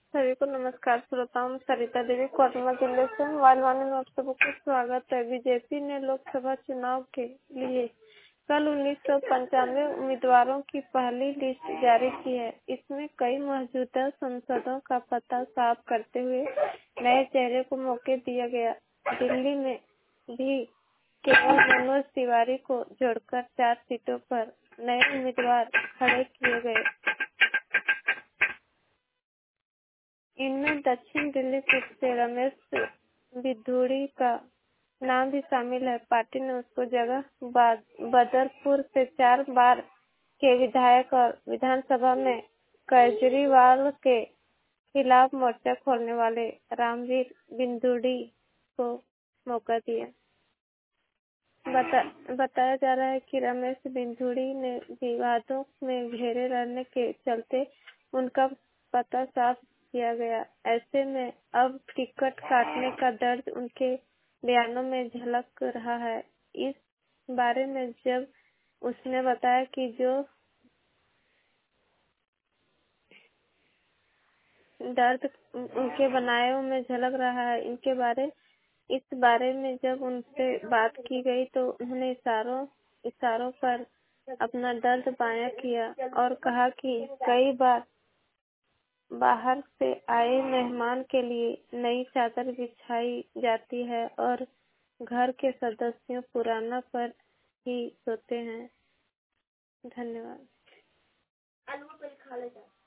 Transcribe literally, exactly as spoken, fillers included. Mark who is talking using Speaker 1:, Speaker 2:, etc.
Speaker 1: सभी को नमस्कार। श्रोताओं, सरिता देवी कोटमा जिले से मोबाइल वाले में आप सबको स्वागत है। बीजेपी ने लोकसभा चुनाव के लिए कल उन्नीस सौ पंचानवे उम्मीदवारों की पहली लिस्ट जारी की है। इसमें कई मौजूदा सांसदों का पता साफ करते हुए नए चेहरे को मौके दिया गया। दिल्ली में भी केवल मनोज तिवारी को जोड़कर चार सीटों पर नए उम्मीदवार खड़े किए गए। इनमें दक्षिण दिल्ली सीट से रमेश बिधूड़ी का नाम भी शामिल है। पार्टी ने उसको जगह बदरपुर से चार बार के विधायक और विधानसभा में केजरीवाल के खिलाफ मोर्चा खोलने वाले रामवीर बिधूड़ी को मौका दिया। बता, बताया जा रहा है कि रमेश बिधूड़ी ने विवादों में घेरे रहने के चलते उनका पता साफ किया गया। ऐसे में अब टिकट काटने का दर्द उनके बयानों में झलक रहा है। इस बारे में जब उसने बताया कि जो दर्द उनके बयानों में झलक रहा है, इनके बारे इस बारे में जब उनसे बात की गई तो उन्होंने इशारों इशारों पर अपना दर्द बयां किया और कहा कि कई बार बाहर से आए मेहमान के लिए नई चादर बिछाई जाती है और घर के सदस्य पुराना पर ही सोते हैं। धन्यवाद।